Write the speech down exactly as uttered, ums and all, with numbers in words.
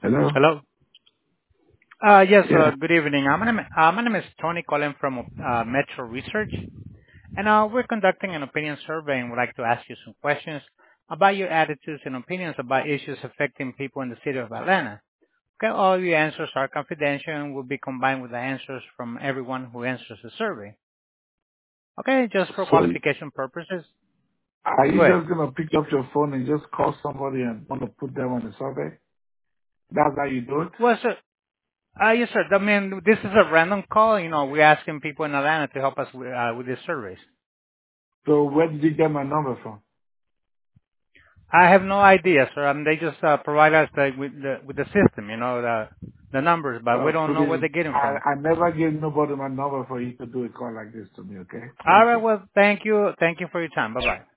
Hello? Hello. Uh Yes, uh Yeah. good evening. Uh, My name uh, my name is Tony calling from uh Metro Research, and uh we're conducting an opinion survey and would like to ask you some questions about your attitudes and opinions about issues affecting people in the city of Atlanta. Okay, all your answers are confidential and will be combined with the answers from everyone who answers the survey. Okay, just for So qualification purposes. are you Go ahead. just gonna pick up your phone and just call somebody and want to put them on the survey? That's how you do it? Well, sir, uh, yes, sir. I mean, this is a random call. You know, we're asking people in Atlanta to help us with, uh, with these surveys. So where did you get my number from? I have no idea, sir. I mean, they just uh, provide us the, with the with the system, you know, the the numbers, but we Uh, don't know where please, they're getting I, from. I never gave nobody my number for you to do a call like this to me, okay? All Thank right. you. Well, thank you. Thank you for your time. Bye bye.